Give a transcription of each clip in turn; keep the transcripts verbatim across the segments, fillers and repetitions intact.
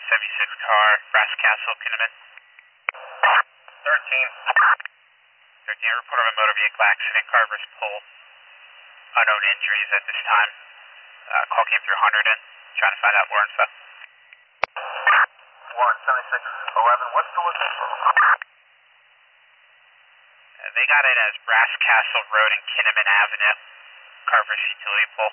seventy-six car, Brass Castle, Kinnaman. thirteen. thirteen, report of a motor vehicle accident, car versus pole. Unknown injuries at this time. Uh, call came through one hundred in, trying to find out more info. Warren, seventy-six eleven, what's the location? Uh, they got it as Brass Castle Road and Kinnaman Avenue, car versus utility pole.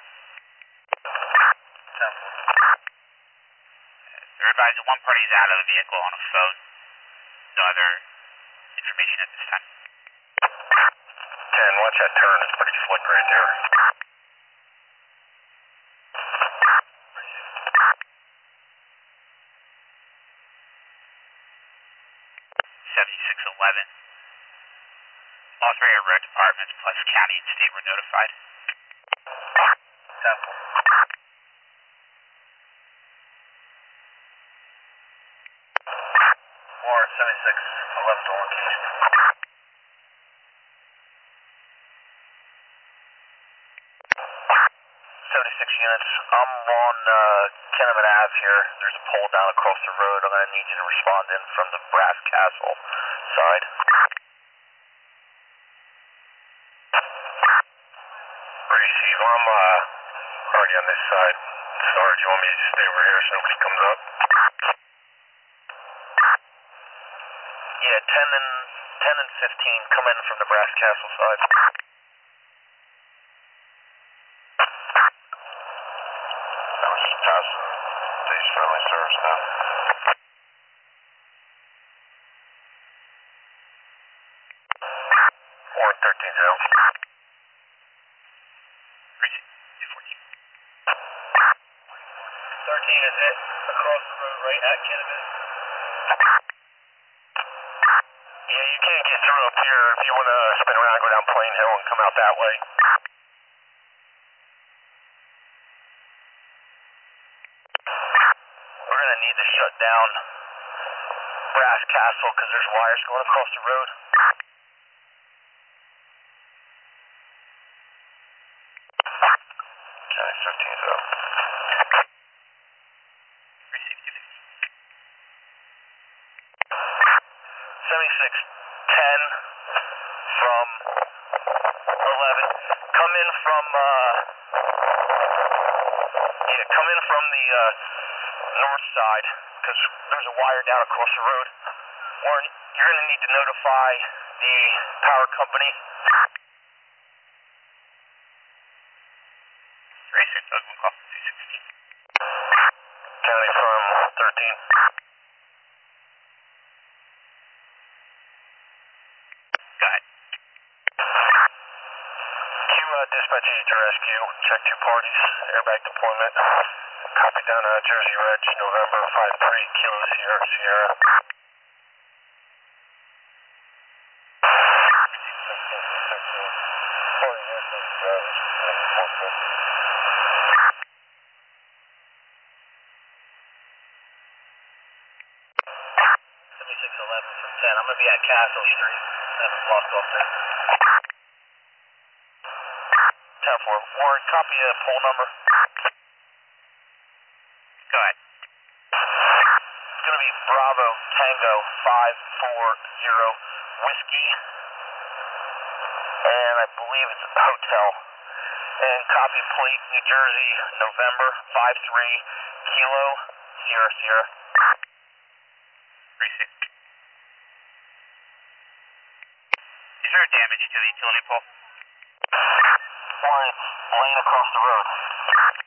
ten. They're advised that one party is out of the vehicle on a phone. No other information at this time. ten, watch that turn, it's pretty slick right there. seventy-six eleven. All three area road departments plus county and state were notified. ten. Warren, seventy-six eleven to location. seventy-six units, I'm on uh, Kinnaman Ave here. There's a pole down across the road. I'm going to need you to respond in from the Brass Castle side. Receive, I'm uh, already on this side. Sorry, do you want me to stay over here so nobody comes up? Yeah, ten and ten and fifteen come in from the Brass Castle side. I was just passing these friendly service now. Warren, thirteen zero. thirteen is it, across the road right at Kinnaman. Yeah, you can't get through up here if you want to spin around, go down Plain Hill and come out that way. We're going to need to shut down Brass Castle because there's wires going across the road. Okay, fifteen zero. seventy-six ten from eleven. Come in from, uh, yeah, come in from the uh, north side because there's a wire down across the road. Warren, you're going to need to notify the power company. Racer, Douglas call two sixteen. County from thirteen. Go ahead. Q uh, dispatches to rescue. Check two parties. Airbag deployment. Copy down uh, Jersey Reg, November five three, Kilo Sierra Sierra. seventy-six eleven from ten. I'm going to be at Castle Street. That's blocked off there. ten four. Warren, copy a poll number. Go ahead. It's going to be Bravo Tango five four zero Whiskey. And I believe it's a hotel. And copy plate New Jersey, November five three, Kilo Sierra Sierra. Receive. Is there damage to the utility pole? Warren, it's laying across the road.